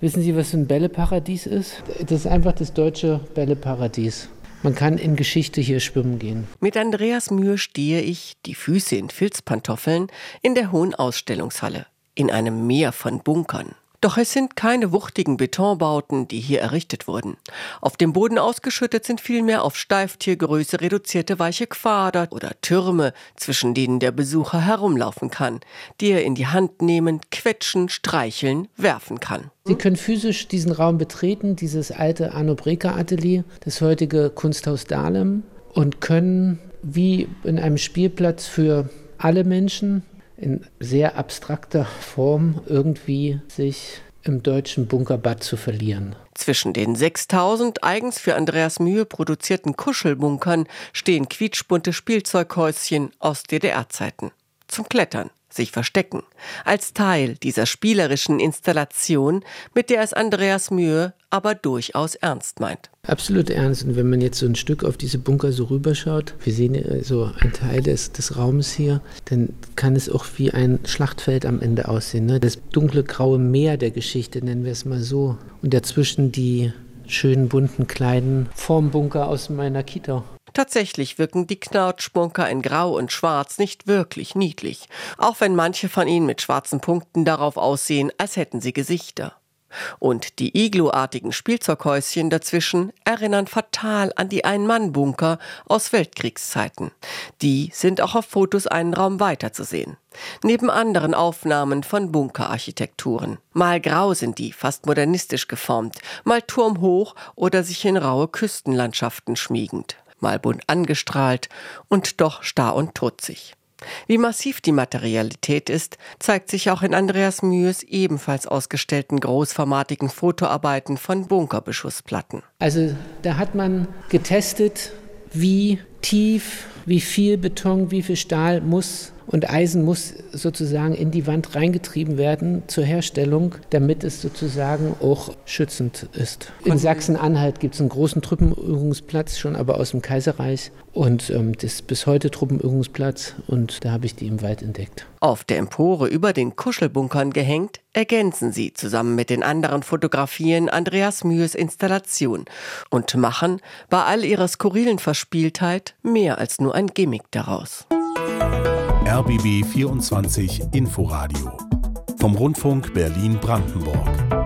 Wissen Sie, was ein Bälleparadies ist? Das ist einfach das deutsche Bälleparadies. Man kann in Geschichte hier schwimmen gehen. Mit Andreas Mühe stehe ich, die Füße in Filzpantoffeln, in der Hohen Ausstellungshalle, in einem Meer von Bunkern. Doch es sind keine wuchtigen Betonbauten, die hier errichtet wurden. Auf dem Boden ausgeschüttet sind vielmehr auf Steiftiergröße reduzierte weiche Quader oder Türme, zwischen denen der Besucher herumlaufen kann, die er in die Hand nehmen, quetschen, streicheln, werfen kann. Sie können physisch diesen Raum betreten, dieses alte Arno Breker Atelier, das heutige Kunsthaus Dahlem, und können wie in einem Spielplatz für alle Menschen in sehr abstrakter Form irgendwie sich im deutschen Bunkerbad zu verlieren. Zwischen den 6000 eigens für Andreas Mühe produzierten Kuschelbunkern stehen quietschbunte Spielzeughäuschen aus DDR-Zeiten. Zum Klettern, sich verstecken. Als Teil dieser spielerischen Installation, mit der es Andreas Mühe aber durchaus ernst meint. Absolut ernst. Und wenn man jetzt so ein Stück auf diese Bunker so rüberschaut, wir sehen so einen Teil des Raumes hier, dann kann es auch wie ein Schlachtfeld am Ende aussehen. Ne? Das dunkle graue Meer der Geschichte, nennen wir es mal so. Und dazwischen die schönen bunten kleinen Formbunker aus meiner Kita. Tatsächlich wirken die Knautschbunker in Grau und Schwarz nicht wirklich niedlich, auch wenn manche von ihnen mit schwarzen Punkten darauf aussehen, als hätten sie Gesichter. Und die Iglu-artigen Spielzeughäuschen dazwischen erinnern fatal an die Ein-Mann-Bunker aus Weltkriegszeiten. Die sind auch auf Fotos einen Raum weiter zu sehen. Neben anderen Aufnahmen von Bunkerarchitekturen. Mal grau sind die, fast modernistisch geformt, mal turmhoch oder sich in raue Küstenlandschaften schmiegend. Mal bunt angestrahlt und doch starr und trutzig. Wie massiv die Materialität ist, zeigt sich auch in Andreas Mühes ebenfalls ausgestellten großformatigen Fotoarbeiten von Bunkerbeschussplatten. Also da hat man getestet, wie tief, wie viel Beton, wie viel Stahl muss und Eisen muss sozusagen in die Wand reingetrieben werden zur Herstellung, damit es sozusagen auch schützend ist. In Sachsen-Anhalt gibt es einen großen Truppenübungsplatz, schon aber aus dem Kaiserreich. Und das ist bis heute Truppenübungsplatz und da habe ich die im Wald entdeckt. Auf der Empore über den Kuschelbunkern gehängt, ergänzen sie zusammen mit den anderen Fotografien Andreas Mühes Installation und machen bei all ihrer skurrilen Verspieltheit mehr als nur ein Gimmick daraus. RBB 24 Inforadio vom Rundfunk Berlin-Brandenburg.